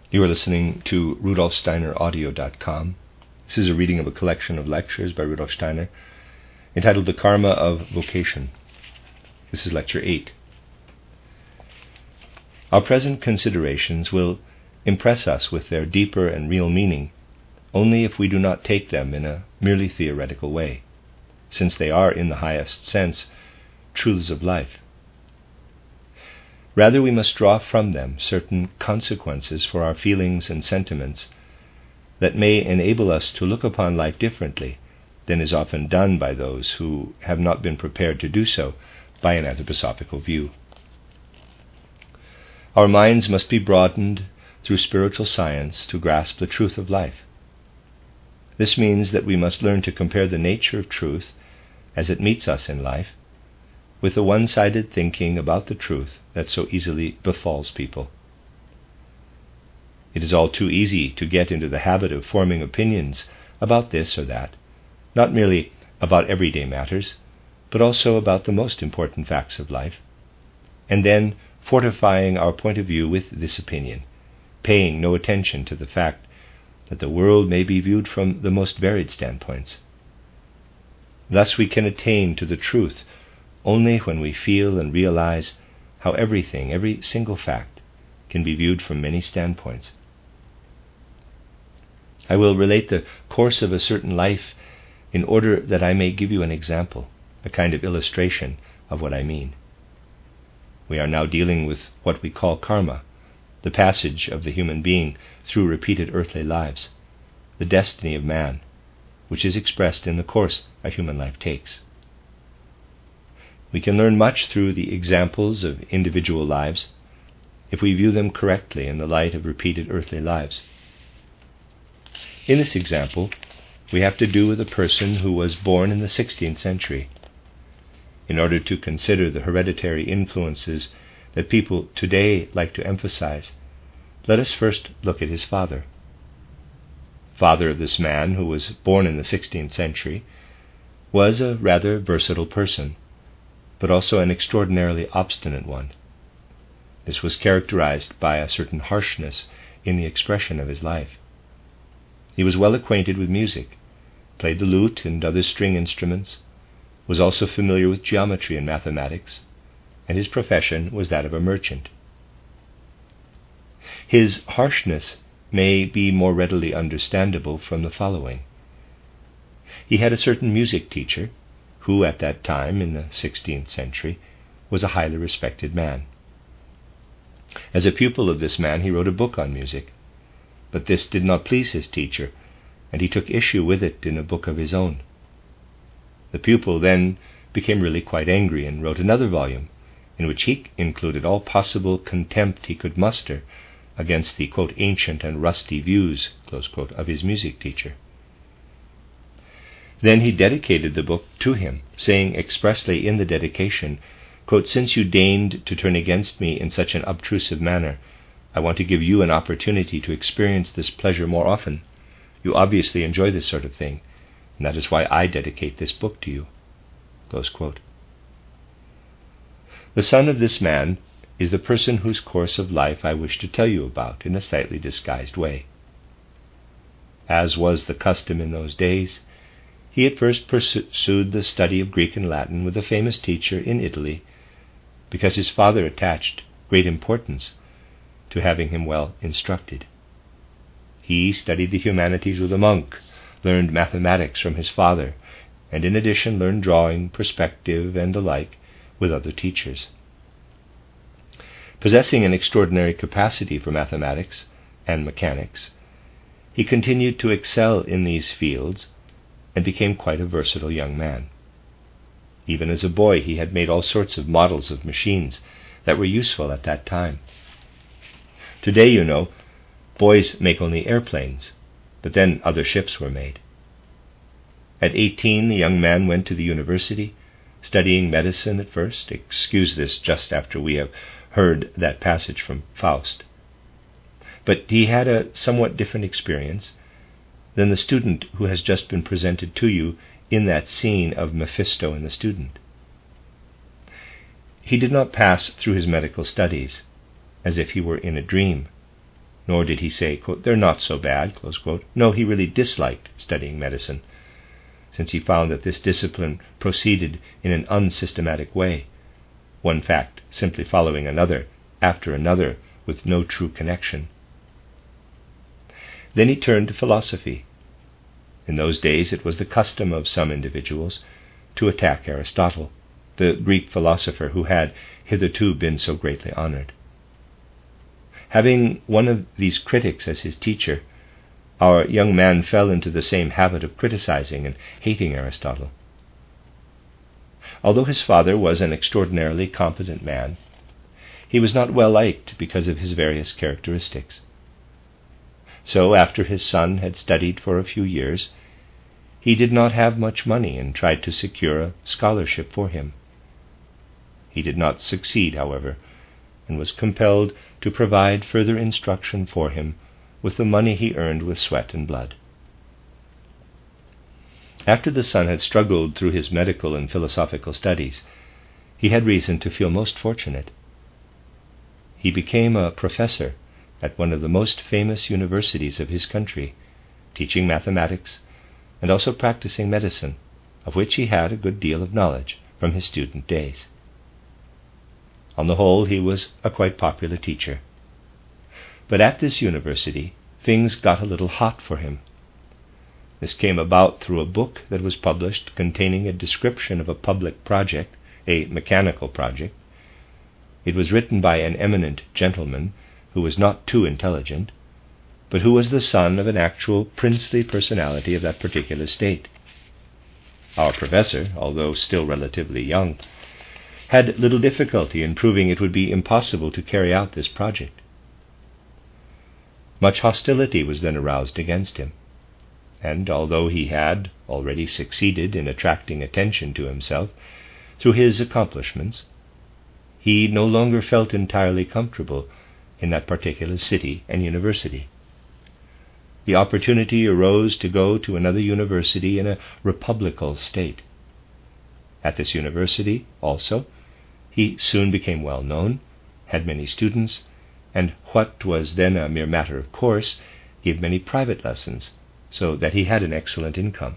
You are listening to RudolfSteinerAudio.com. This is a reading of a collection of lectures by Rudolf Steiner entitled The Karma of Vocation. This is Lecture 8. Our present considerations will impress us with their deeper and real meaning only if we do not take them in a merely theoretical way, since they are, in the highest sense, truths of life. Rather, we must draw from them certain consequences for our feelings and sentiments that may enable us to look upon life differently than is often done by those who have not been prepared to do so by an anthroposophical view. Our minds must be broadened through spiritual science to grasp the truth of life. This means that we must learn to compare the nature of truth as it meets us in life with the one-sided thinking about the truth that so easily befalls people. It is all too easy to get into the habit of forming opinions about this or that, not merely about everyday matters, but also about the most important facts of life, and then fortifying our point of view with this opinion, paying no attention to the fact that the world may be viewed from the most varied standpoints. Thus we can attain to the truth only when we feel and realize how everything, every single fact, can be viewed from many standpoints. I will relate the course of a certain life in order that I may give you an example, a kind of illustration of what I mean. We are now dealing with what we call karma, the passage of the human being through repeated earthly lives, the destiny of man, which is expressed in the course a human life takes. We can learn much through the examples of individual lives if we view them correctly in the light of repeated earthly lives. In this example, we have to do with a person who was born in the 16th century. In order to consider the hereditary influences that people today like to emphasize, let us first look at his father. Father of this man, who was born in the 16th century, was a rather versatile person, but also an extraordinarily obstinate one. This was characterized by a certain harshness in the expression of his life. He was well acquainted with music, played the lute and other string instruments, was also familiar with geometry and mathematics, and his profession was that of a merchant. His harshness may be more readily understandable from the following. He had a certain music teacher, who at that time, in the 16th century, was a highly respected man. As a pupil of this man, he wrote a book on music, but this did not please his teacher, and he took issue with it in a book of his own. The pupil then became really quite angry and wrote another volume, in which he included all possible contempt he could muster against the, quote, ancient and rusty views, close quote, of his music teacher. Then he dedicated the book to him, saying expressly in the dedication, quote, "Since you deigned to turn against me in such an obtrusive manner, I want to give you an opportunity to experience this pleasure more often. You obviously enjoy this sort of thing, and that is why I dedicate this book to you." Close quote. The son of this man is the person whose course of life I wish to tell you about in a slightly disguised way. As was the custom in those days, he at first pursued the study of Greek and Latin with a famous teacher in Italy, because his father attached great importance to having him well instructed. He studied the humanities with a monk, learned mathematics from his father, and in addition learned drawing, perspective, and the like with other teachers. Possessing an extraordinary capacity for mathematics and mechanics, he continued to excel in these fields and became quite a versatile young man. Even as a boy, he had made all sorts of models of machines that were useful at that time. Today, you know, boys make only airplanes, but then other ships were made. At 18, the young man went to the university, studying medicine at first. Excuse this just after we have heard that passage from Faust. But he had a somewhat different experience than the student who has just been presented to you in that scene of Mephisto and the student. He did not pass through his medical studies as if he were in a dream, nor did he say, quote, "They're not so bad," close quote. No, he really disliked studying medicine, since he found that this discipline proceeded in an unsystematic way, one fact simply following another after another with no true connection. Then he turned to philosophy. In those days it was the custom of some individuals to attack Aristotle, the Greek philosopher who had hitherto been so greatly honored. Having one of these critics as his teacher, our young man fell into the same habit of criticizing and hating Aristotle. Although his father was an extraordinarily competent man, he was not well liked because of his various characteristics. So, after his son had studied for a few years, he did not have much money and tried to secure a scholarship for him. He did not succeed, however, and was compelled to provide further instruction for him with the money he earned with sweat and blood. After the son had struggled through his medical and philosophical studies, he had reason to feel most fortunate. He became a professor at one of the most famous universities of his country, teaching mathematics and also practicing medicine, of which he had a good deal of knowledge from his student days. On the whole, he was a quite popular teacher. But at this university, things got a little hot for him. This came about through a book that was published containing a description of a public project, a mechanical project. It was written by an eminent gentleman who was not too intelligent, but who was the son of an actual princely personality of that particular state. Our professor, although still relatively young, had little difficulty in proving it would be impossible to carry out this project. Much hostility was then aroused against him, and although he had already succeeded in attracting attention to himself through his accomplishments, he no longer felt entirely comfortable in that particular city and university. The opportunity arose to go to another university in a republican state. At this university, also, he soon became well known, had many students, and what was then a mere matter of course, gave many private lessons, so that he had an excellent income.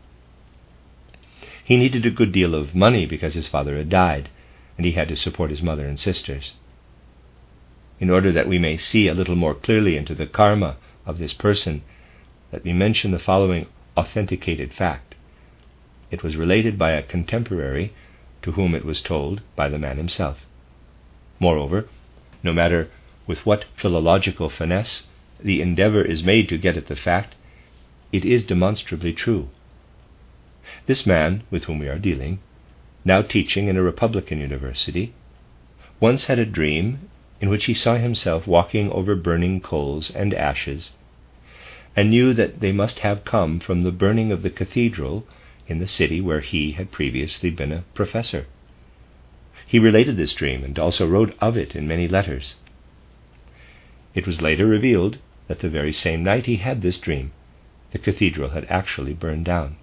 He needed a good deal of money because his father had died, and he had to support his mother and sisters. In order that we may see a little more clearly into the karma of this person, let me mention the following authenticated fact. It was related by a contemporary to whom it was told by the man himself. Moreover, no matter with what philological finesse the endeavor is made to get at the fact, it is demonstrably true. This man with whom we are dealing, now teaching in a republican university, once had a dream in which he saw himself walking over burning coals and ashes, and knew that they must have come from the burning of the cathedral in the city where he had previously been a professor. He related this dream and also wrote of it in many letters. It was later revealed that the very same night he had this dream, the cathedral had actually burned down.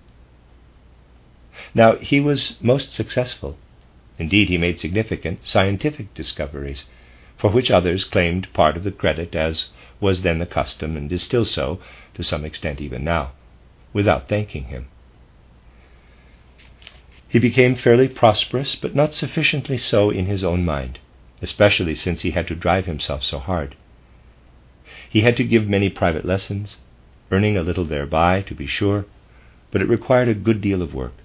Now, he was most successful. Indeed, he made significant scientific discoveries, for which others claimed part of the credit, as was then the custom and is still so to some extent even now, without thanking him. He became fairly prosperous, but not sufficiently so in his own mind, especially since he had to drive himself so hard. He had to give many private lessons, earning a little thereby, to be sure, but it required a good deal of work.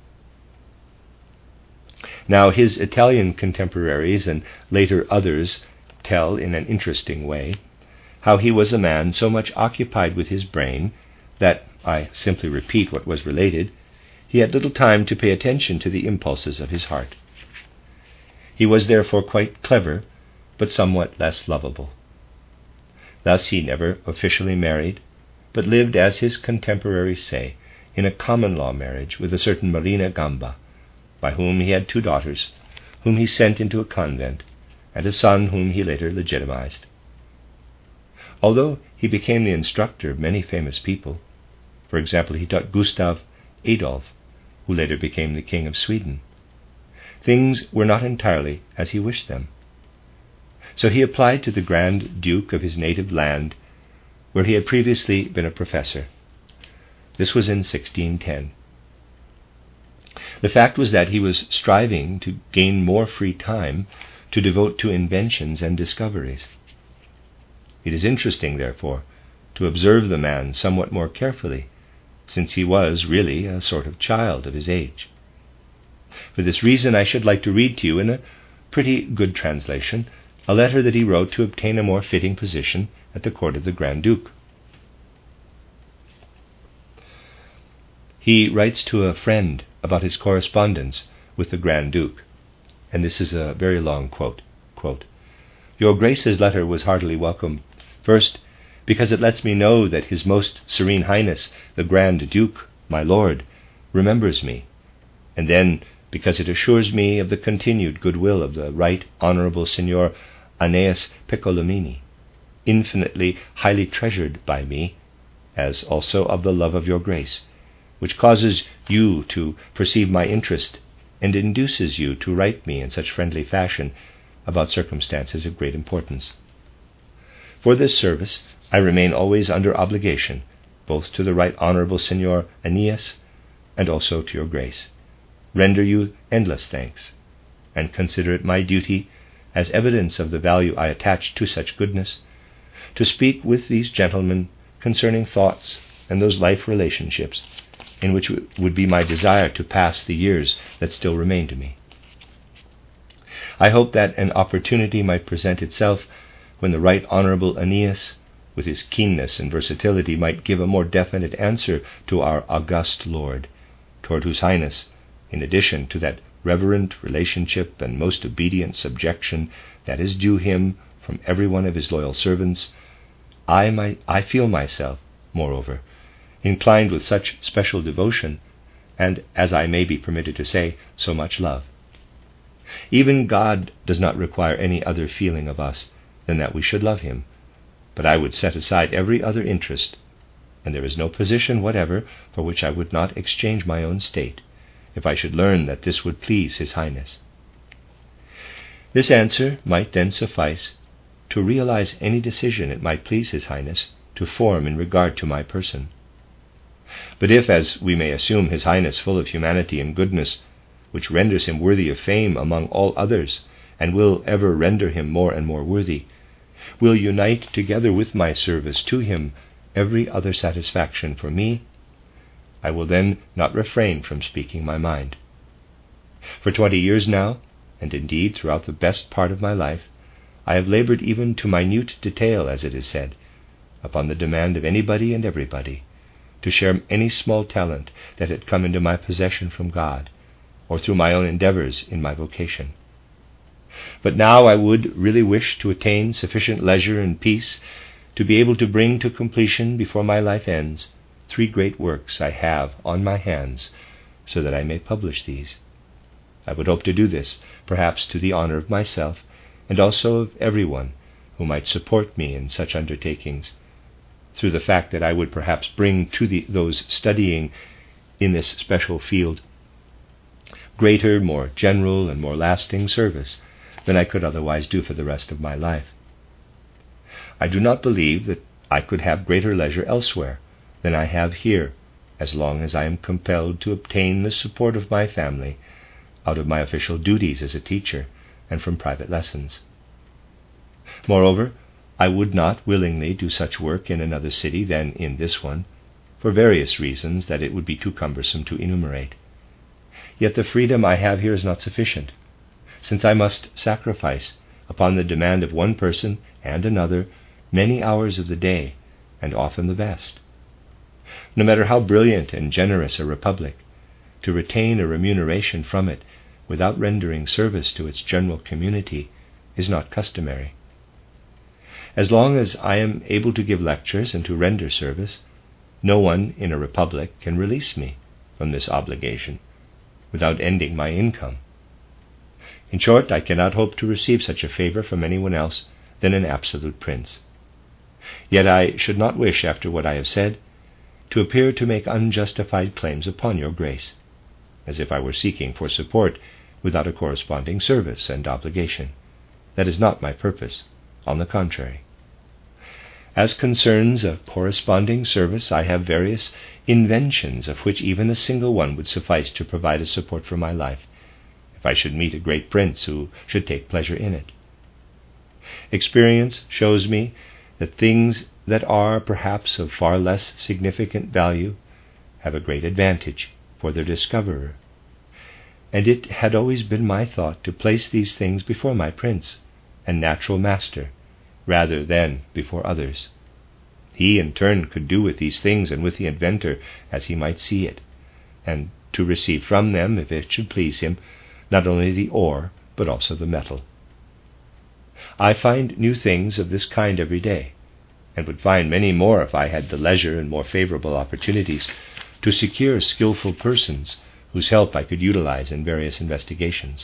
Now, his Italian contemporaries and later others tell in an interesting way how he was a man so much occupied with his brain that, I simply repeat what was related, he had little time to pay attention to the impulses of his heart. He was therefore quite clever, but somewhat less lovable. Thus he never officially married, but lived, as his contemporaries say, in a common law marriage with a certain Marina Gamba, by whom he had 2 daughters, whom he sent into a convent, and a son whom he later legitimized. Although he became the instructor of many famous people, for example, he taught Gustav Adolf, who later became the King of Sweden, things were not entirely as he wished them. So he applied to the Grand Duke of his native land where he had previously been a professor. This was in 1610. The fact was that he was striving to gain more free time to devote to inventions and discoveries. It is interesting, therefore, to observe the man somewhat more carefully, since he was really a sort of child of his age. For this reason, I should like to read to you, in a pretty good translation, a letter that he wrote to obtain a more fitting position at the court of the Grand Duke. He writes to a friend about his correspondence with the Grand Duke, and this is a very long quote. Your Grace's letter was heartily welcome. First, because it lets me know that His Most Serene Highness, the Grand Duke, my Lord, remembers me, and then because it assures me of the continued goodwill of the Right Honourable Signor Aeneas Piccolomini, infinitely highly treasured by me, as also of the love of your Grace, which causes you to perceive my interest and induces you to write me in such friendly fashion about circumstances of great importance. For this service I remain always under obligation, both to the Right Honourable Signor Aeneas and also to your Grace. Render you endless thanks, and consider it my duty, as evidence of the value I attach to such goodness, to speak with these gentlemen concerning thoughts and those life relationships in which it would be my desire to pass the years that still remain to me. I hope that an opportunity might present itself when the Right Honourable Aeneas, with his keenness and versatility, might give a more definite answer to our august Lord, toward whose Highness, in addition to that reverent relationship and most obedient subjection that is due him from every one of his loyal servants, I feel myself, moreover, inclined with such special devotion, and, as I may be permitted to say, so much love. Even God does not require any other feeling of us than that we should love him, but I would set aside every other interest, and there is no position whatever for which I would not exchange my own state, if I should learn that this would please His Highness. This answer might then suffice to realize any decision it might please His Highness to form in regard to my person. But if, as we may assume, His Highness, full of humanity and goodness, which renders him worthy of fame among all others, and will ever render him more and more worthy, will unite together with my service to him every other satisfaction for me, I will then not refrain from speaking my mind. For 20 years now, and indeed throughout the best part of my life, I have labored even to minute detail, as it is said, upon the demand of anybody and everybody, to share any small talent that had come into my possession from God, or through my own endeavors in my vocation. But now I would really wish to attain sufficient leisure and peace to be able to bring to completion before my life ends 3 great works I have on my hands, so that I may publish these. I would hope to do this, perhaps to the honor of myself, and also of everyone who might support me in such undertakings, through the fact that I would perhaps bring to those studying in this special field greater, more general, and more lasting service than I could otherwise do for the rest of my life. I do not believe that I could have greater leisure elsewhere than I have here, as long as I am compelled to obtain the support of my family out of my official duties as a teacher and from private lessons. Moreover, I would not willingly do such work in another city than in this one, for various reasons that it would be too cumbersome to enumerate. Yet the freedom I have here is not sufficient, since I must sacrifice, upon the demand of one person and another, many hours of the day, and often the best. No matter how brilliant and generous a republic, to retain a remuneration from it without rendering service to its general community is not customary. As long as I am able to give lectures and to render service, no one in a republic can release me from this obligation without ending my income. In short, I cannot hope to receive such a favor from anyone else than an absolute prince. Yet I should not wish, after what I have said, to appear to make unjustified claims upon your grace, as if I were seeking for support without a corresponding service and obligation. That is not my purpose. On the contrary, As concerns a corresponding service, I have various inventions, of which even a single one would suffice to provide a support for my life, if I should meet a great prince who should take pleasure in it. Experience shows me that things that are perhaps of far less significant value have a great advantage for their discoverer, and it had always been my thought to place these things before my prince and natural master, rather than before others. He in turn could do with these things and with the inventor as he might see it, and to receive from them, if it should please him, not only the ore, but also the metal. I find new things of this kind every day, and would find many more if I had the leisure and more favorable opportunities to secure skillful persons whose help I could utilize in various investigations.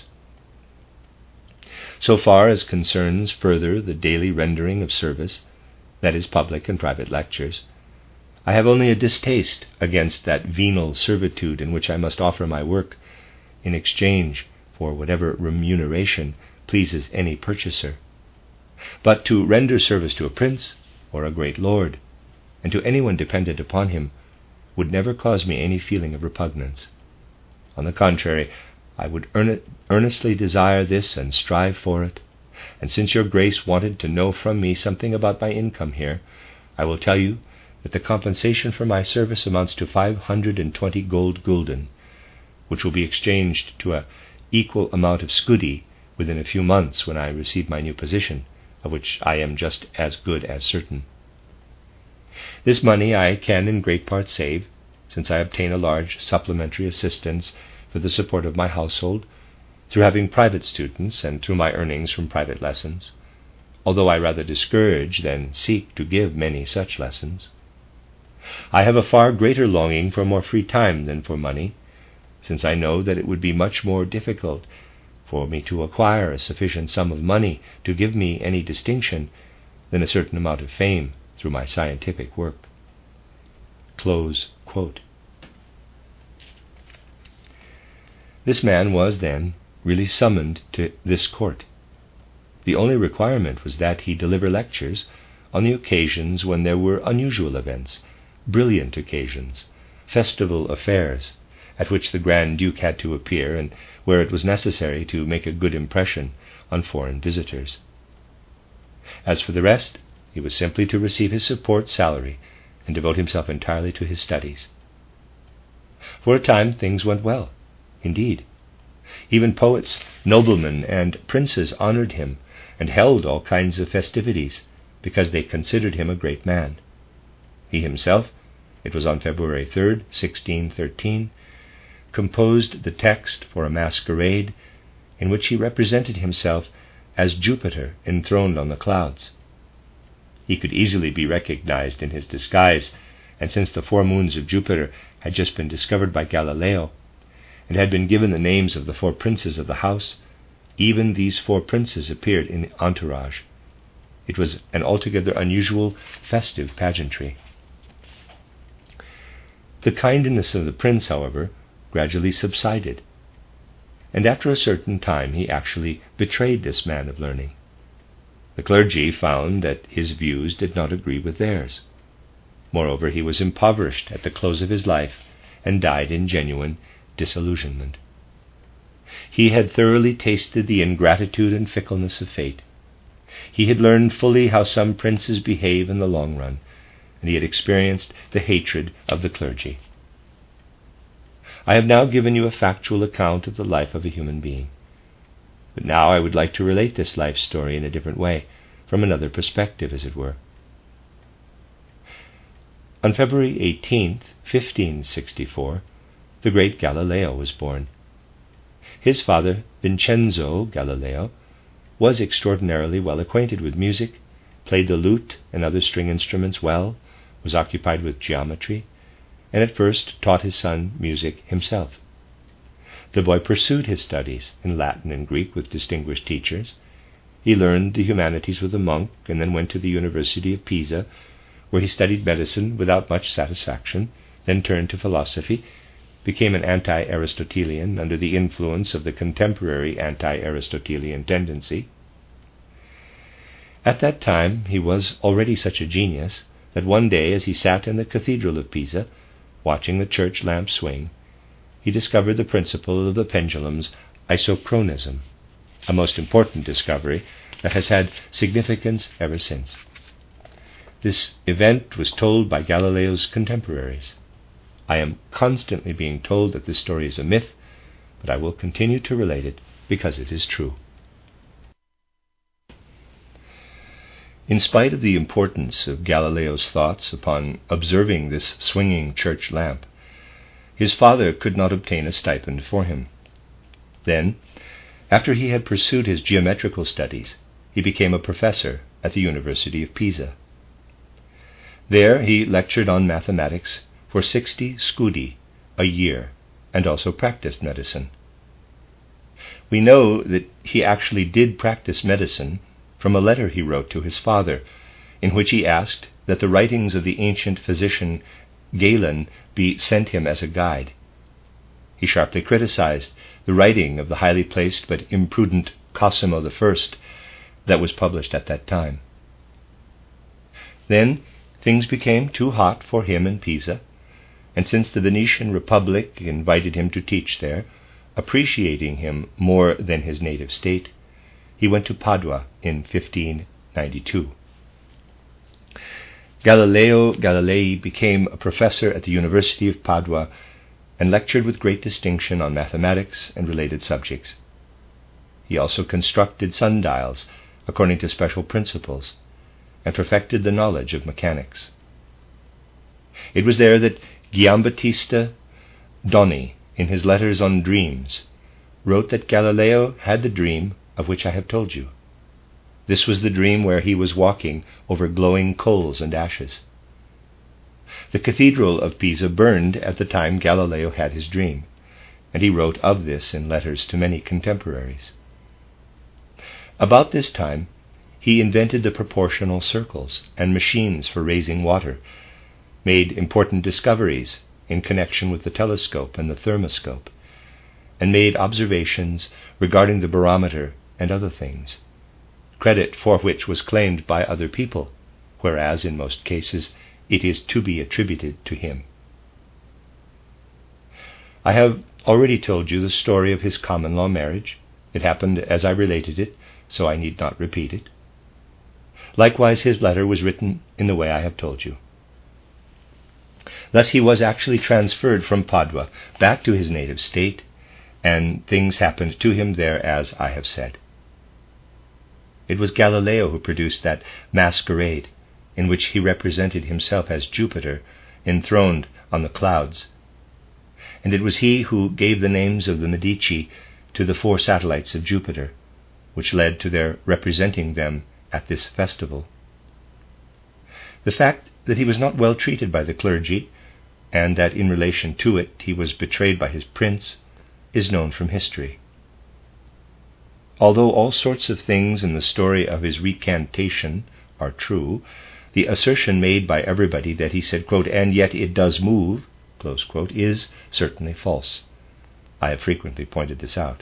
So far as concerns further the daily rendering of service, that is, public and private lectures, I have only a distaste against that venal servitude in which I must offer my work in exchange for whatever remuneration pleases any purchaser. But to render service to a prince or a great lord, and to anyone dependent upon him, would never cause me any feeling of repugnance. On the contrary, I would earnestly desire this and strive for it, and since your grace wanted to know from me something about my income here, I will tell you that the compensation for my service amounts to 520 gold gulden, which will be exchanged to an equal amount of scudi within a few months when I receive my new position, of which I am just as good as certain. This money I can in great part save, since I obtain a large supplementary assistance for the support of my household, through having private students and through my earnings from private lessons, although I rather discourage than seek to give many such lessons. I have a far greater longing for more free time than for money, since I know that it would be much more difficult for me to acquire a sufficient sum of money to give me any distinction than a certain amount of fame through my scientific work. Close quote. This man was, then, really summoned to this court. The only requirement was that he deliver lectures on the occasions when there were unusual events, brilliant occasions, festival affairs, at which the Grand Duke had to appear, and where it was necessary to make a good impression on foreign visitors. As for the rest, he was simply to receive his support salary and devote himself entirely to his studies. For a time things went well. Indeed, even poets, noblemen, and princes honored him and held all kinds of festivities because they considered him a great man. He himself, it was on February 3rd, 1613, composed the text for a masquerade in which he represented himself as Jupiter enthroned on the clouds. He could easily be recognized in his disguise, and since the 4 moons of Jupiter had just been discovered by Galileo, and had been given the names of the 4 princes of the house, even these 4 princes appeared in the entourage. It was an altogether unusual festive pageantry. The kindness of the prince, however, gradually subsided, and after a certain time he actually betrayed this man of learning. The clergy found that his views did not agree with theirs. Moreover, he was impoverished at the close of his life and died in genuine disillusionment. He had thoroughly tasted the ingratitude and fickleness of fate. He had learned fully how some princes behave in the long run, and he had experienced the hatred of the clergy. I have now given you a factual account of the life of a human being. But now I would like to relate this life story in a different way, from another perspective, as it were. On February 18th, 1564, the great Galileo was born. His father, Vincenzo Galileo, was extraordinarily well acquainted with music, played the lute and other string instruments well, was occupied with geometry, and at first taught his son music himself. The boy pursued his studies in Latin and Greek with distinguished teachers. He learned the humanities with a monk, and then went to the University of Pisa, where he studied medicine without much satisfaction, then turned to philosophy, became an anti-Aristotelian under the influence of the contemporary anti-Aristotelian tendency. At that time he was already such a genius that one day, as he sat in the cathedral of Pisa, watching the church lamp swing, he discovered the principle of the pendulum's isochronism, a most important discovery that has had significance ever since. This event was told by Galileo's contemporaries. I am constantly being told that this story is a myth, but I will continue to relate it because it is true. In spite of the importance of Galileo's thoughts upon observing this swinging church lamp, his father could not obtain a stipend for him. Then, after he had pursued his geometrical studies, he became a professor at the University of Pisa. There he lectured on mathematics for 60 scudi a year, and also practiced medicine. We know that he actually did practice medicine from a letter he wrote to his father, in which he asked that the writings of the ancient physician Galen be sent him as a guide. He sharply criticized the writing of the highly placed but imprudent Cosimo I that was published at that time. Then things became too hot for him in Pisa, and since the Venetian Republic invited him to teach there, appreciating him more than his native state, he went to Padua in 1592. Galileo Galilei became a professor at the University of Padua and lectured with great distinction on mathematics and related subjects. He also constructed sundials according to special principles and perfected the knowledge of mechanics. It was there that Giambattista Doni, in his letters on dreams, wrote that Galileo had the dream of which I have told you. This was the dream where he was walking over glowing coals and ashes. The cathedral of Pisa burned at the time Galileo had his dream, and he wrote of this in letters to many contemporaries. About this time, he invented the proportional circles and machines for raising water, made important discoveries in connection with the telescope and the thermoscope, and made observations regarding the barometer and other things, credit for which was claimed by other people, whereas in most cases it is to be attributed to him. I have already told you the story of his common-law marriage. It happened as I related it, so I need not repeat it. Likewise, his letter was written in the way I have told you. Thus he was actually transferred from Padua back to his native state, and things happened to him there as I have said. It was Galileo who produced that masquerade in which he represented himself as Jupiter enthroned on the clouds, and it was he who gave the names of the Medici to the 4 satellites of Jupiter, which led to their representing them at this festival. The fact that he was not well treated by the clergy, and that in relation to it he was betrayed by his prince, is known from history. Although all sorts of things in the story of his recantation are true, the assertion made by everybody that he said, quote, "and yet it does move," close quote, is certainly false. I have frequently pointed this out.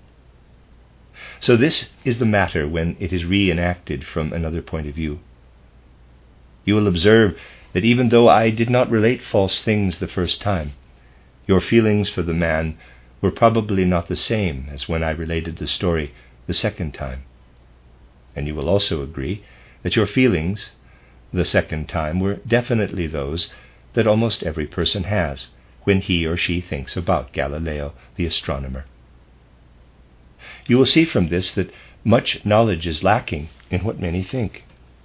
So this is the matter when it is reenacted from another point of view. You will observe that even though I did not relate false things the first time, your feelings for the man were probably not the same as when I related the story the second time. And you will also agree that your feelings the second time were definitely those that almost every person has when he or she thinks about Galileo the astronomer. You will see from this that much knowledge is lacking in what many think.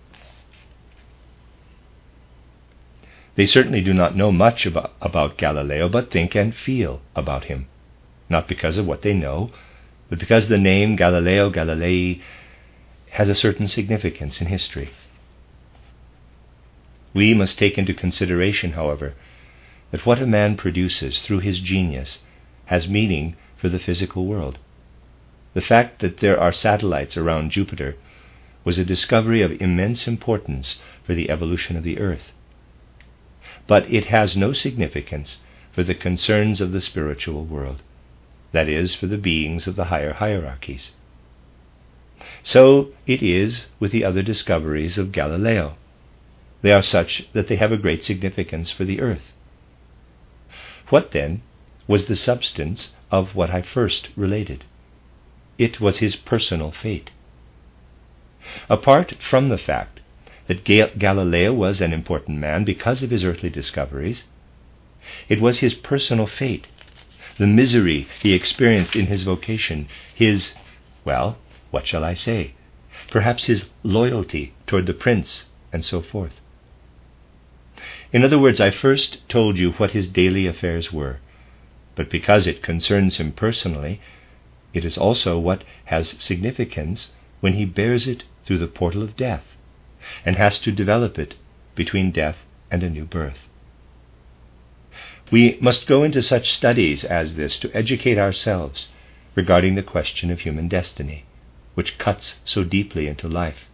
They certainly do not know much about Galileo, but think and feel about him, not because of what they know, but because the name Galileo Galilei has a certain significance in history. We must take into consideration, however, that what a man produces through his genius has meaning for the physical world. The fact that there are satellites around Jupiter was a discovery of immense importance for the evolution of the Earth. But it has no significance for the concerns of the spiritual world, that is, for the beings of the higher hierarchies. So it is with the other discoveries of Galileo. They are such that they have a great significance for the earth. What, then, was the substance of what I first related? It was his personal fate. Apart from the fact that Galileo was an important man because of his earthly discoveries, it was his personal fate, the misery he experienced in his vocation, his, well, what shall I say? Perhaps his loyalty toward the prince, and so forth. In other words, I first told you what his daily affairs were, but because it concerns him personally, it is also what has significance when he bears it through the portal of death, and has to develop it between death and a new birth. We must go into such studies as this to educate ourselves regarding the question of human destiny, which cuts so deeply into life.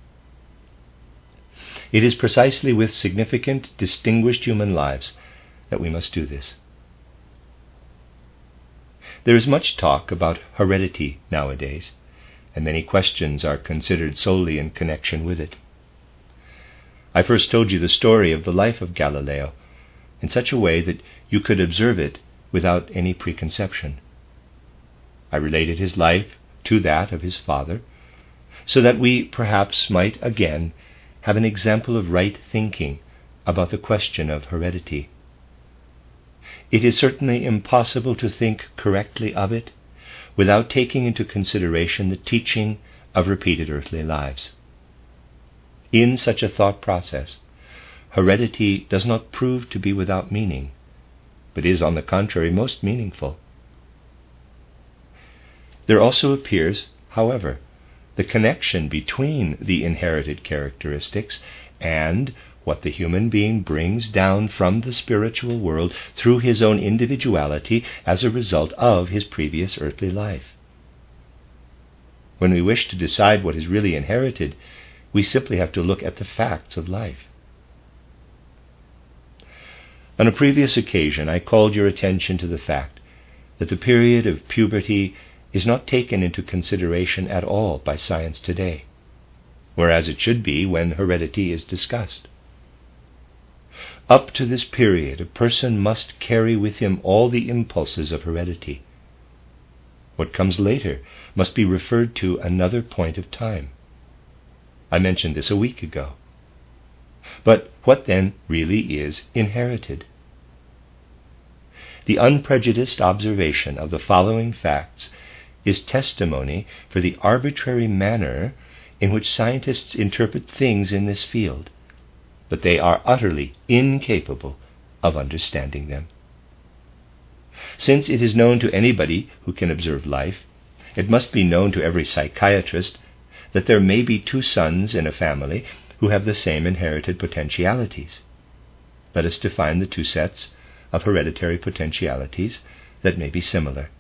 It is precisely with significant, distinguished human lives that we must do this. There is much talk about heredity nowadays, and many questions are considered solely in connection with it. I first told you the story of the life of Galileo in such a way that you could observe it without any preconception. I related his life to that of his father, so that we perhaps might again have an example of right thinking about the question of heredity. It is certainly impossible to think correctly of it without taking into consideration the teaching of repeated earthly lives. In such a thought process, heredity does not prove to be without meaning, but is, on the contrary, most meaningful. There also appears, however, the connection between the inherited characteristics and what the human being brings down from the spiritual world through his own individuality as a result of his previous earthly life. When we wish to decide what is really inherited, we simply have to look at the facts of life. On a previous occasion, I called your attention to the fact that the period of puberty is not taken into consideration at all by science today, whereas it should be when heredity is discussed. Up to this period, a person must carry with him all the impulses of heredity. What comes later must be referred to another point of time. I mentioned this a week ago. But what then really is inherited? The unprejudiced observation of the following facts is testimony for the arbitrary manner in which scientists interpret things in this field, but they are utterly incapable of understanding them. Since it is known to anybody who can observe life, it must be known to every psychiatrist that there may be two sons in a family who have the same inherited potentialities. Let us define the two sets of hereditary potentialities that may be similar.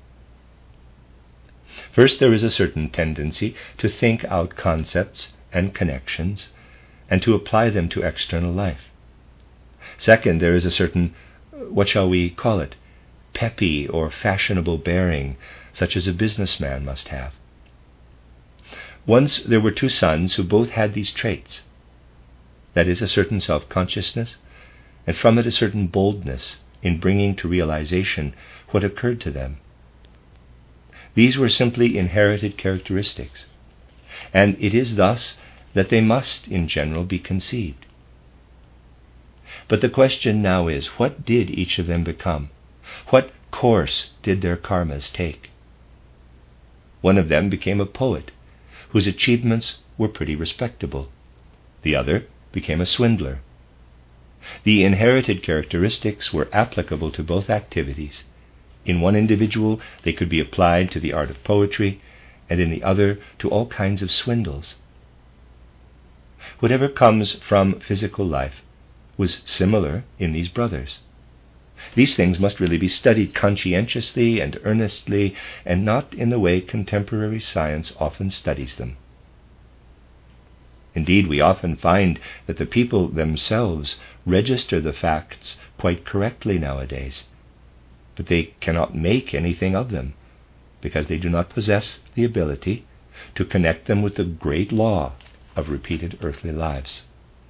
First, there is a certain tendency to think out concepts and connections and to apply them to external life. Second, there is a certain, what shall we call it, peppy or fashionable bearing, such as a businessman must have. Once there were two sons who both had these traits, that is, a certain self-consciousness, and from it a certain boldness in bringing to realization what occurred to them. These were simply inherited characteristics, and it is thus that they must, in general, be conceived. But the question now is, what did each of them become? What course did their karmas take? One of them became a poet, whose achievements were pretty respectable. The other became a swindler. The inherited characteristics were applicable to both activities. In one individual, they could be applied to the art of poetry, and in the other to all kinds of swindles. Whatever comes from physical life was similar in these brothers. These things must really be studied conscientiously and earnestly, and not in the way contemporary science often studies them. Indeed, we often find that the people themselves register the facts quite correctly nowadays, but they cannot make anything of them, because they do not possess the ability to connect them with the great law of repeated earthly lives.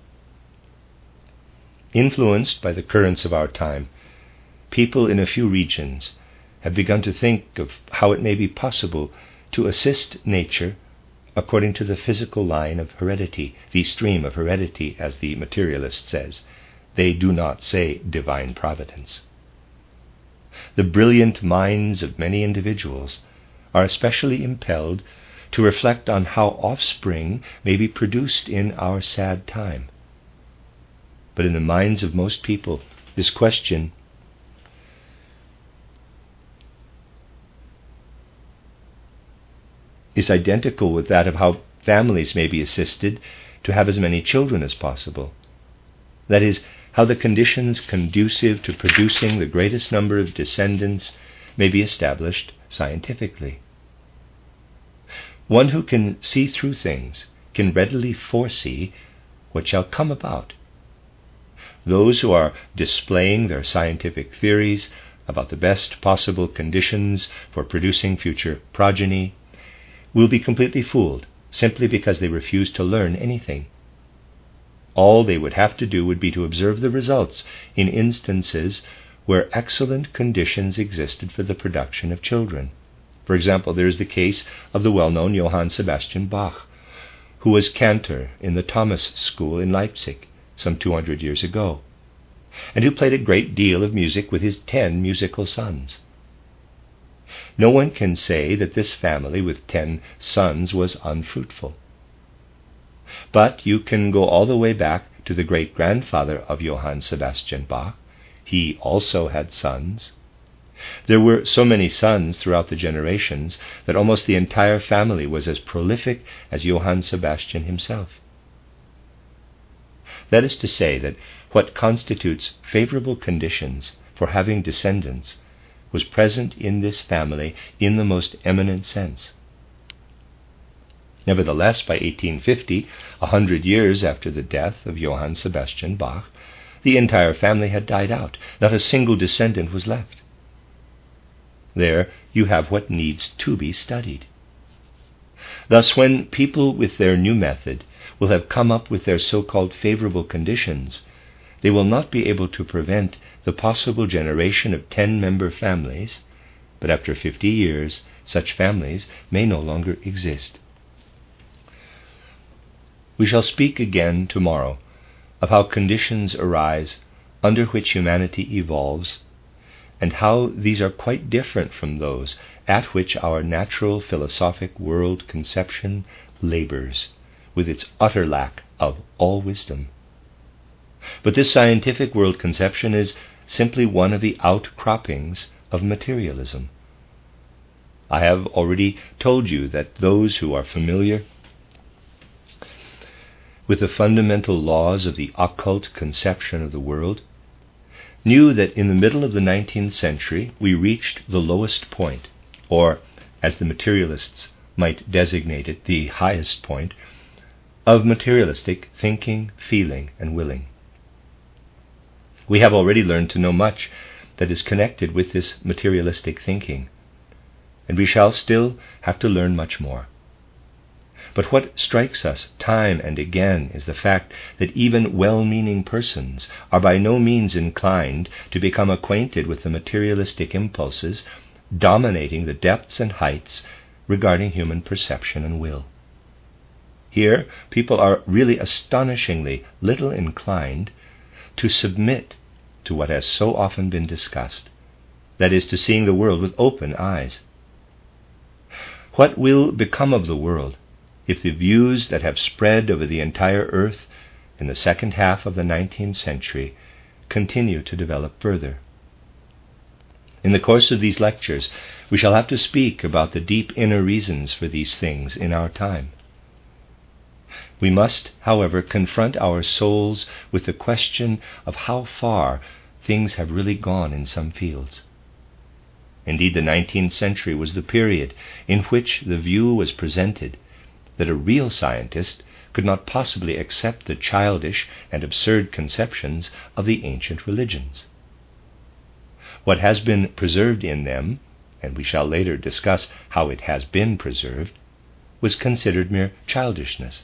Influenced by the currents of our time, people in a few regions have begun to think of how it may be possible to assist nature according to the physical line of heredity, the stream of heredity, as the materialist says. They do not say divine providence. The brilliant minds of many individuals are especially impelled to reflect on how offspring may be produced in our sad time. But in the minds of most people, this question is identical with that of how families may be assisted to have as many children as possible. That is, how the conditions conducive to producing the greatest number of descendants may be established scientifically. One who can see through things can readily foresee what shall come about. Those who are displaying their scientific theories about the best possible conditions for producing future progeny will be completely fooled simply because they refuse to learn anything. All they would have to do would be to observe the results in instances where excellent conditions existed for the production of children. For example, there is the case of the well-known Johann Sebastian Bach, who was cantor in the Thomas School in Leipzig some 200 years ago, and who played a great deal of music with his 10 musical sons. No one can say that this family with 10 sons was unfruitful. But you can go all the way back to the great-grandfather of Johann Sebastian Bach. He also had sons. There were so many sons throughout the generations that almost the entire family was as prolific as Johann Sebastian himself. That is to say that what constitutes favorable conditions for having descendants was present in this family in the most eminent sense. Nevertheless, by 1850, 100 years after the death of Johann Sebastian Bach, the entire family had died out. Not a single descendant was left. There you have what needs to be studied. Thus, when people with their new method will have come up with their so-called favorable conditions, they will not be able to prevent the possible generation of 10-member families, but after 50 years, such families may no longer exist. We shall speak again tomorrow of how conditions arise under which humanity evolves, and how these are quite different from those at which our natural philosophic world conception labors, with its utter lack of all wisdom. But this scientific world conception is simply one of the outcroppings of materialism. I have already told you that those who are familiar with the fundamental laws of the occult conception of the world knew that in the middle of the 19th century we reached the lowest point, or, as the materialists might designate it, the highest point, of materialistic thinking, feeling, and willing. We have already learned to know much that is connected with this materialistic thinking, and we shall still have to learn much more. But what strikes us time and again is the fact that even well-meaning persons are by no means inclined to become acquainted with the materialistic impulses dominating the depths and heights regarding human perception and will. Here, people are really astonishingly little inclined to submit to what has so often been discussed, that is, to seeing the world with open eyes. What will become of the world if the views that have spread over the entire earth in the second half of the 19th century continue to develop further? In the course of these lectures, we shall have to speak about the deep inner reasons for these things in our time. We must, however, confront our souls with the question of how far things have really gone in some fields. Indeed, the 19th century was the period in which the view was presented that a real scientist could not possibly accept the childish and absurd conceptions of the ancient religions. What has been preserved in them, and we shall later discuss how it has been preserved, was considered mere childishness.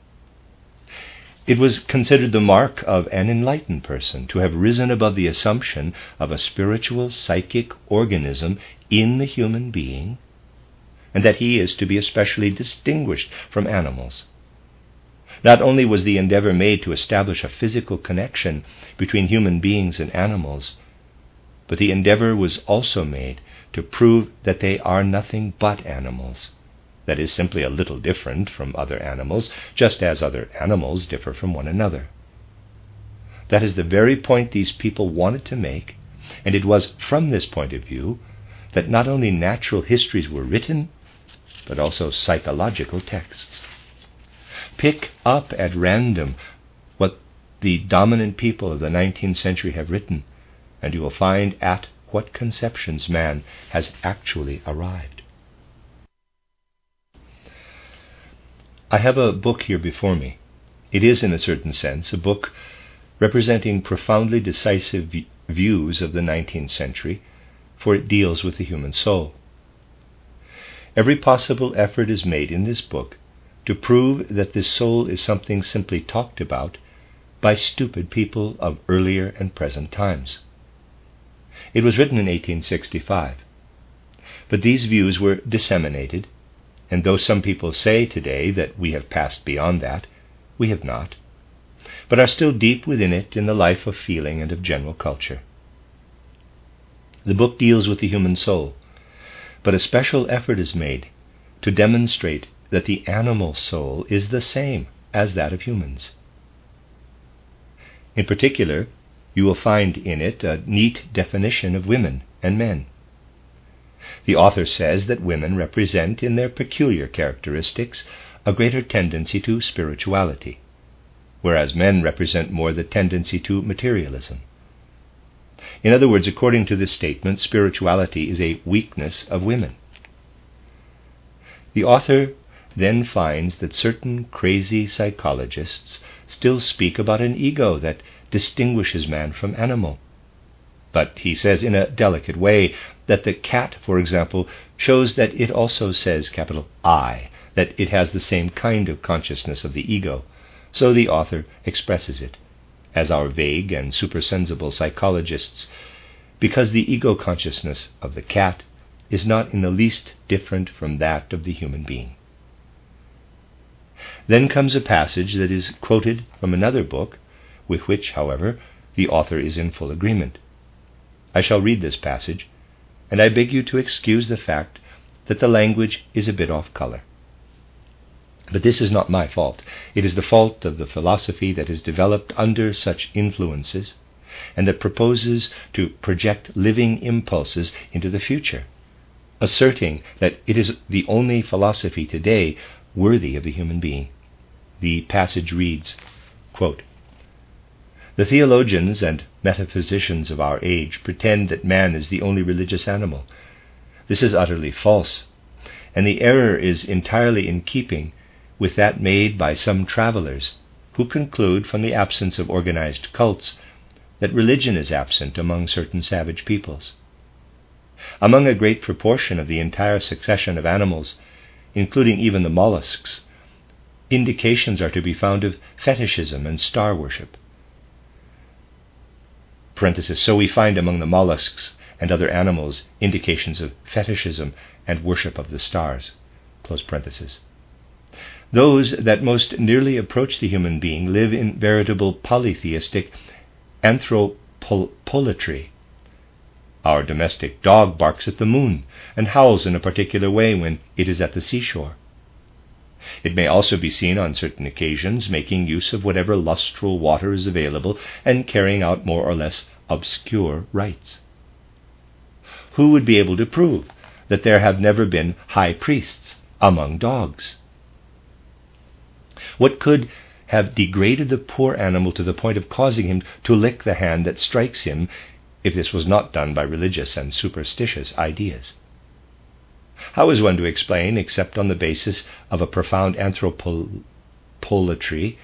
It was considered the mark of an enlightened person to have risen above the assumption of a spiritual psychic organism in the human being, and that he is to be especially distinguished from animals. Not only was the endeavor made to establish a physical connection between human beings and animals, but the endeavor was also made to prove that they are nothing but animals. That is, simply a little different from other animals, just as other animals differ from one another. That is the very point these people wanted to make, and it was from this point of view that not only natural histories were written, but also psychological texts. Pick up at random what the dominant people of the 19th century have written, and you will find at what conceptions man has actually arrived. I have a book here before me. It is, in a certain sense, a book representing profoundly decisive views of the 19th century, for it deals with the human soul. Every possible effort is made in this book to prove that this soul is something simply talked about by stupid people of earlier and present times. It was written in 1865, but these views were disseminated, and though some people say today that we have passed beyond that, we have not, but are still deep within it in the life of feeling and of general culture. The book deals with the human soul, but a special effort is made to demonstrate that the animal soul is the same as that of humans. In particular, you will find in it a neat definition of women and men. The author says that women represent, in their peculiar characteristics, a greater tendency to spirituality, whereas men represent more the tendency to materialism. In other words, according to this statement, spirituality is a weakness of women. The author then finds that certain crazy psychologists still speak about an ego that distinguishes man from animal. But he says in a delicate way that the cat, for example, shows that it also says capital I, that it has the same kind of consciousness of the ego. So the author expresses it, as our vague and supersensible psychologists, because the ego consciousness of the cat is not in the least different from that of the human being. Then comes a passage that is quoted from another book, with which, however, the author is in full agreement. I shall read this passage, and I beg you to excuse the fact that the language is a bit off color. But this is not my fault. It is the fault of the philosophy that is developed under such influences, and that proposes to project living impulses into the future, asserting that it is the only philosophy today worthy of the human being. The passage reads, quote, "The theologians and metaphysicians of our age pretend that man is the only religious animal. This is utterly false, and the error is entirely in keeping with that made by some travelers who conclude from the absence of organized cults that religion is absent among certain savage peoples. Among a great proportion of the entire succession of animals, including even the mollusks, indications are to be found of fetishism and star worship. Parenthesis, so we find among the mollusks and other animals indications of fetishism and worship of the stars. Close parenthesis. Those that most nearly approach the human being live in veritable polytheistic anthropolatry. Our domestic dog barks at the moon and howls in a particular way when it is at the seashore. It may also be seen on certain occasions making use of whatever lustral water is available and carrying out more or less obscure rites. Who would be able to prove that there have never been high priests among dogs? What could have degraded the poor animal to the point of causing him to lick the hand that strikes him if this was not done by religious and superstitious ideas? How is one to explain, except on the basis of a profound anthropolatry,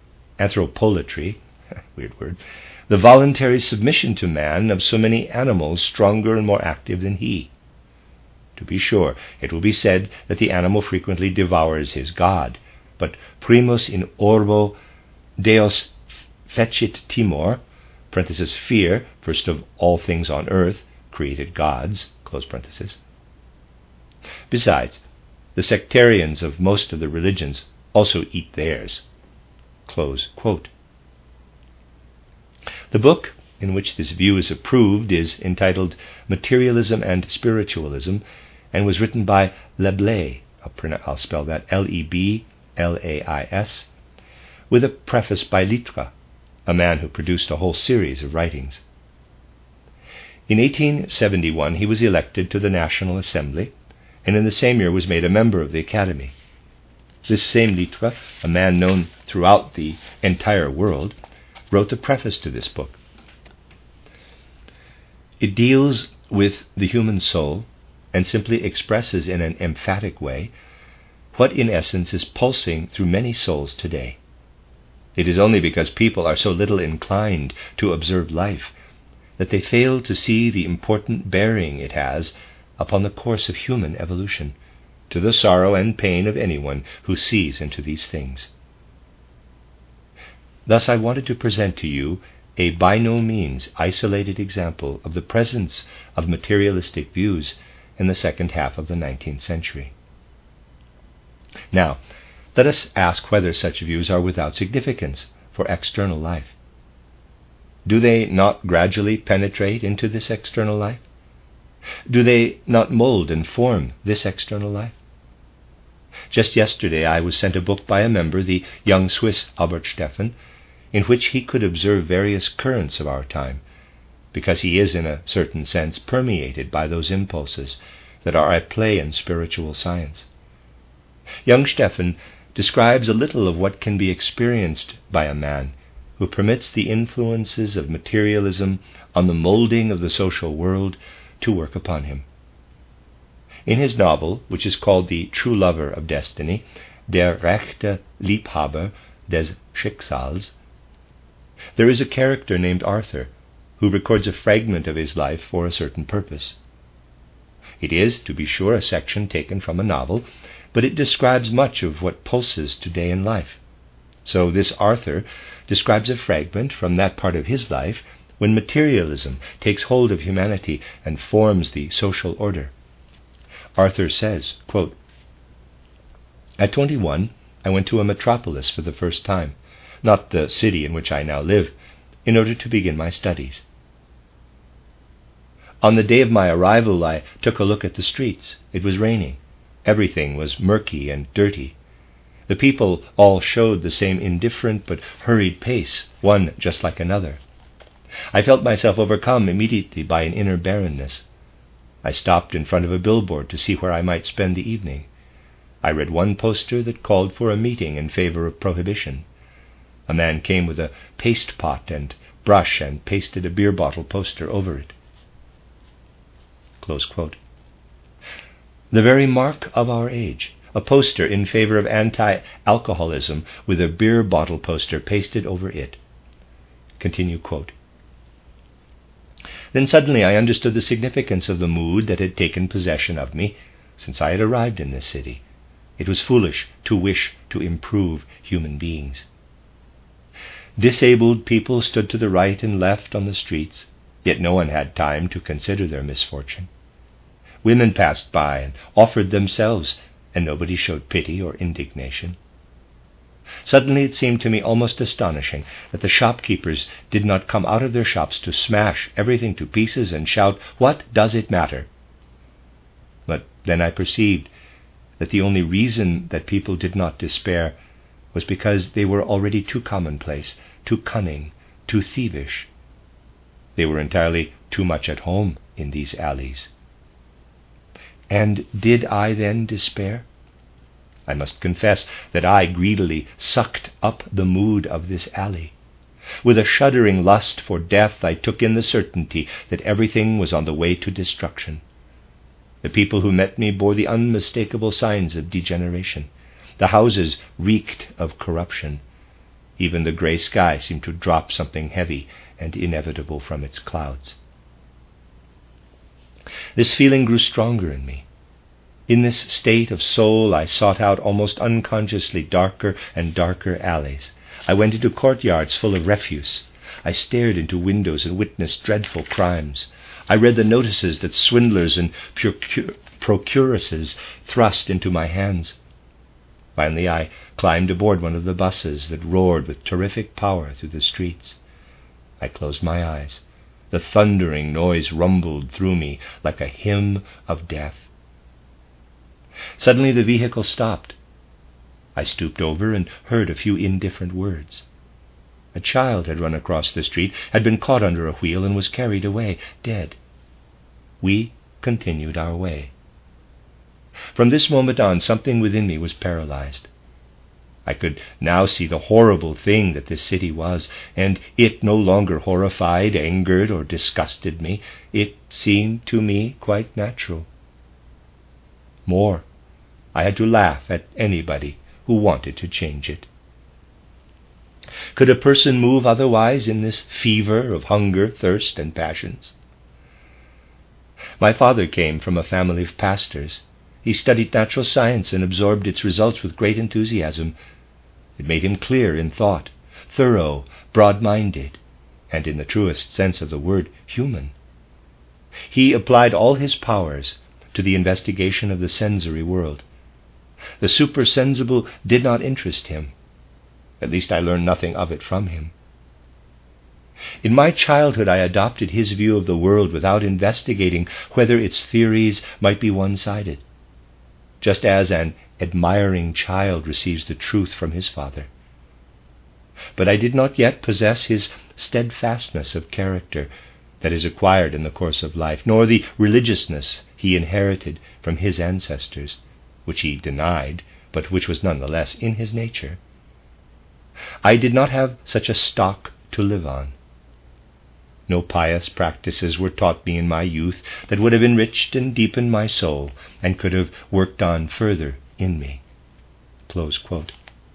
weird word, the voluntary submission to man of so many animals stronger and more active than he? To be sure, it will be said that the animal frequently devours his god, but primus in orbo Deus fecit timor, parenthesis, fear, first of all things on earth, created gods, close parenthesis. Besides, the sectarians of most of the religions also eat theirs, close quote. The book in which this view is approved is entitled Materialism and Spiritualism, and was written by Leblais, I'll spell that Leblais, with a preface by Littre, a man who produced a whole series of writings. In 1871 he was elected to the National Assembly, and in the same year was made a member of the Academy. This same Littre, a man known throughout the entire world, wrote the preface to this book. It deals with the human soul and simply expresses in an emphatic way what in essence is pulsing through many souls today. It is only because people are so little inclined to observe life that they fail to see the important bearing it has upon the course of human evolution, to the sorrow and pain of anyone who sees into these things. Thus I wanted to present to you a by no means isolated example of the presence of materialistic views in the second half of the 19th century. Now, let us ask whether such views are without significance for external life. Do they not gradually penetrate into this external life? Do they not mold and form this external life? Just yesterday I was sent a book by a member, the young Swiss Albert Steffen, in which he could observe various currents of our time, because he is in a certain sense permeated by those impulses that are at play in spiritual science. Young Steffen describes a little of what can be experienced by a man who permits the influences of materialism on the molding of the social world to work upon him. In his novel, which is called The True Lover of Destiny, Der rechte Liebhaber des Schicksals, there is a character named Arthur who records a fragment of his life for a certain purpose. It is, to be sure, a section taken from a novel, but it describes much of what pulses today in life. So this Arthur describes a fragment from that part of his life when materialism takes hold of humanity and forms the social order. Arthur says, quote, "At 21, I went to a metropolis for the first time, not the city in which I now live, in order to begin my studies. On the day of my arrival, I took a look at the streets. It was raining. Everything was murky and dirty. The people all showed the same indifferent but hurried pace, one just like another. I felt myself overcome immediately by an inner barrenness. I stopped in front of a billboard to see where I might spend the evening. I read one poster that called for a meeting in favor of prohibition. A man came with a paste pot and brush and pasted a beer bottle poster over it." Close quote. The very mark of our age, a poster in favor of anti-alcoholism with a beer bottle poster pasted over it. Continue quote. Then suddenly I understood the significance of the mood that had taken possession of me since I had arrived in this city. It was foolish to wish to improve human beings. Disabled people stood to the right and left on the streets, yet no one had time to consider their misfortune. Women passed by and offered themselves, and nobody showed pity or indignation. Suddenly it seemed to me almost astonishing that the shopkeepers did not come out of their shops to smash everything to pieces and shout, "What does it matter?" But then I perceived that the only reason that people did not despair was because they were already too commonplace, too cunning, too thievish. They were entirely too much at home in these alleys. And did I then despair? I must confess that I greedily sucked up the mood of this alley. With a shuddering lust for death, I took in the certainty that everything was on the way to destruction. The people who met me bore the unmistakable signs of degeneration. The houses reeked of corruption. Even the grey sky seemed to drop something heavy and inevitable from its clouds. This feeling grew stronger in me. In this state of soul, I sought out almost unconsciously darker and darker alleys. I went into courtyards full of refuse. I stared into windows and witnessed dreadful crimes. I read the notices that swindlers and procuresses thrust into my hands. Finally, I climbed aboard one of the buses that roared with terrific power through the streets. I closed my eyes. The thundering noise rumbled through me like a hymn of death. Suddenly the vehicle stopped. I stooped over and heard a few indifferent words. A child had run across the street, had been caught under a wheel, and was carried away, dead. We continued our way. From this moment on, something within me was paralyzed. I could now see the horrible thing that this city was, and it no longer horrified, angered, or disgusted me. It seemed to me quite natural. More, I had to laugh at anybody who wanted to change it. Could a person move otherwise in this fever of hunger, thirst, and passions? My father came from a family of pastors. He studied natural science and absorbed its results with great enthusiasm. It made him clear in thought, thorough, broad-minded, and in the truest sense of the word, human. He applied all his powers to the investigation of the sensory world. The supersensible did not interest him. At least I learned nothing of it from him. In my childhood I adopted his view of the world without investigating whether its theories might be one-sided, just as an admiring child receives the truth from his father. But I did not yet possess his steadfastness of character that is acquired in the course of life, nor the religiousness he inherited from his ancestors, which he denied, but which was nonetheless in his nature. I did not have such a stock to live on. No pious practices were taught me in my youth that would have enriched and deepened my soul and could have worked on further in me. Close quote.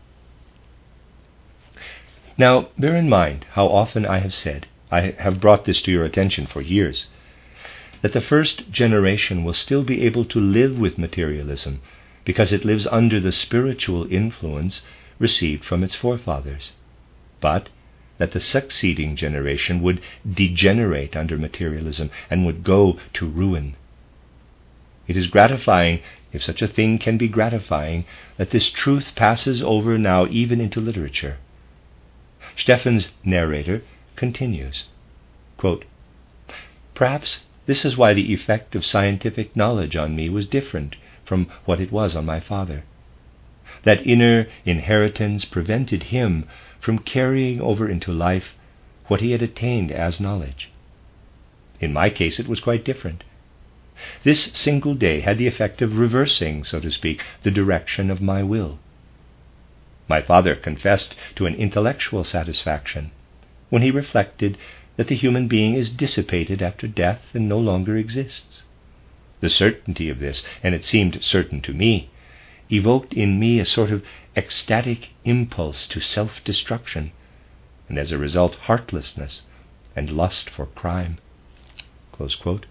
Now, bear in mind how often I have said, I have brought this to your attention for years, that the first generation will still be able to live with materialism because it lives under the spiritual influence received from its forefathers, but that the succeeding generation would degenerate under materialism and would go to ruin. It is gratifying, if such a thing can be gratifying, that this truth passes over now even into literature. Stephan's narrator continues, quote, "Perhaps this is why the effect of scientific knowledge on me was different from what it was on my father. That inner inheritance prevented him from carrying over into life what he had attained as knowledge. In my case it was quite different. This single day had the effect of reversing, so to speak, the direction of my will. My father confessed to an intellectual satisfaction when he reflected that the human being is dissipated after death and no longer exists. The certainty of this, and it seemed certain to me, evoked in me a sort of ecstatic impulse to self-destruction, and as a result heartlessness and lust for crime." Close quote.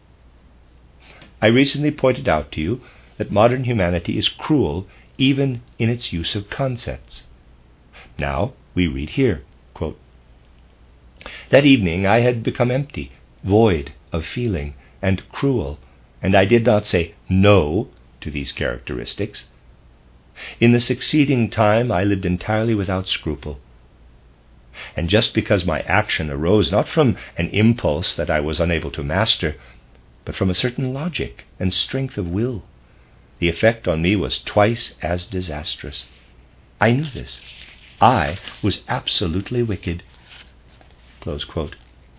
I recently pointed out to you that modern humanity is cruel even in its use of concepts. Now we read here, quote, "That evening I had become empty, void of feeling, and cruel, and I did not say no to these characteristics. In the succeeding time I lived entirely without scruple. And just because my action arose not from an impulse that I was unable to master, but from a certain logic and strength of will, the effect on me was twice as disastrous. I knew this. I was absolutely wicked." Close quote.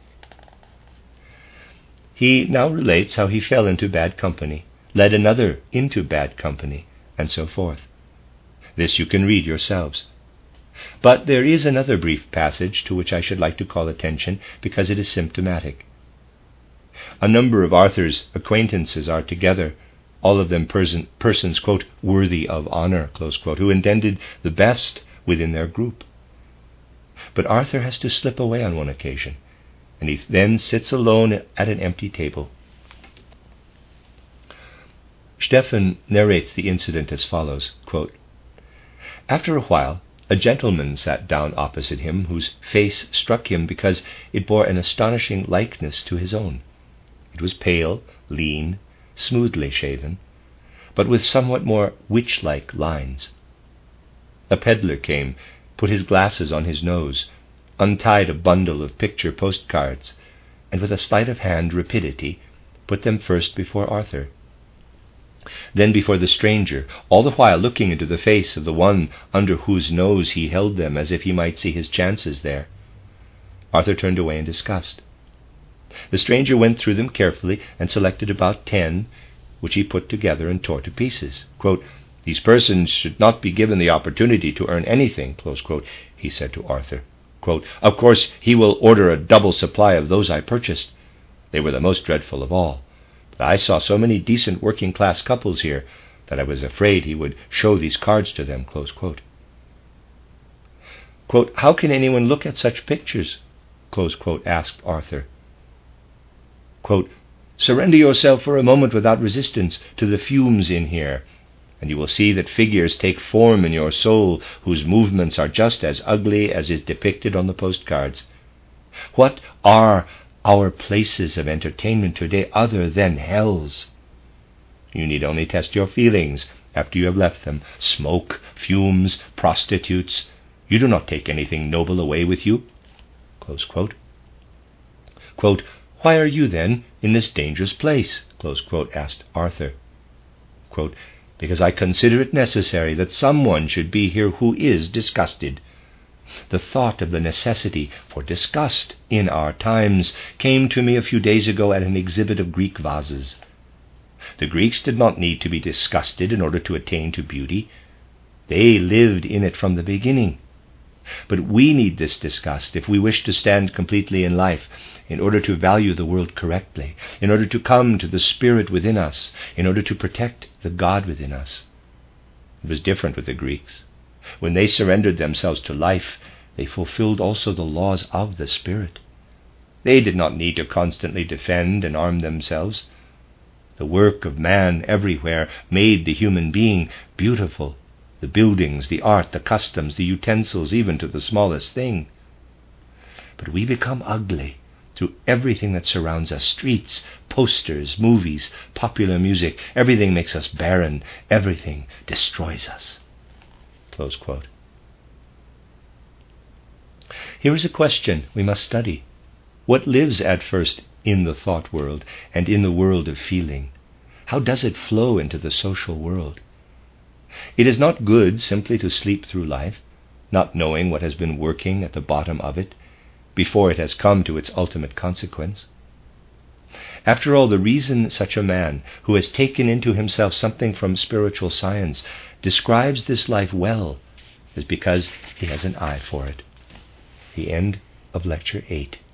He now relates how he fell into bad company, led another into bad company, and so forth. This you can read yourselves. But there is another brief passage to which I should like to call attention because it is symptomatic. A number of Arthur's acquaintances are together, all of them persons, quote, "worthy of honor," close quote, who intended the best within their group. But Arthur has to slip away on one occasion, and he then sits alone at an empty table. Stephan narrates the incident as follows, quote, "After a while, a gentleman sat down opposite him whose face struck him because it bore an astonishing likeness to his own. It was pale, lean, smoothly shaven, but with somewhat more witch-like lines. A peddler came, put his glasses on his nose, untied a bundle of picture postcards, and with a sleight of hand rapidity put them first before Arthur, then before the stranger, all the while looking into the face of the one under whose nose he held them as if he might see his chances there. Arthur turned away in disgust. The stranger went through them carefully and selected about 10, which he put together and tore to pieces. Quote, 'These persons should not be given the opportunity to earn anything,' close quote, he said to Arthur. Quote, 'Of course he will order a double supply of those I purchased. They were the most dreadful of all. But I saw so many decent working-class couples here that I was afraid he would show these cards to them.' Close quote. Quote, 'How can anyone look at such pictures?' close quote, asked Arthur. Quote, 'Surrender yourself for a moment without resistance to the fumes in here, and you will see that figures take form in your soul whose movements are just as ugly as is depicted on the postcards. What are our places of entertainment today other than hells? You need only test your feelings after you have left them. Smoke, fumes, prostitutes. You do not take anything noble away with you.' Close quote. Quote, 'Why are you, then, in this dangerous place?' close quote, asked Arthur. Quote, 'Because I consider it necessary that someone should be here who is disgusted. The thought of the necessity for disgust in our times came to me a few days ago at an exhibit of Greek vases. The Greeks did not need to be disgusted in order to attain to beauty. They lived in it from the beginning. But we need this disgust if we wish to stand completely in life, in order to value the world correctly, in order to come to the spirit within us, in order to protect the God within us. It was different with the Greeks. When they surrendered themselves to life, they fulfilled also the laws of the spirit. They did not need to constantly defend and arm themselves. The work of man everywhere made the human being beautiful. The buildings, the art, the customs, the utensils, even to the smallest thing. But we become ugly through everything that surrounds us. Streets, posters, movies, popular music. Everything makes us barren. Everything destroys us.' Close quote. Here is a question we must study. What lives at first in the thought world and in the world of feeling? How does it flow into the social world? It is not good simply to sleep through life, not knowing what has been working at the bottom of it before it has come to its ultimate consequence. After all, the reason such a man, who has taken into himself something from spiritual science, describes this life well is because he has an eye for it. The end of Lecture 8.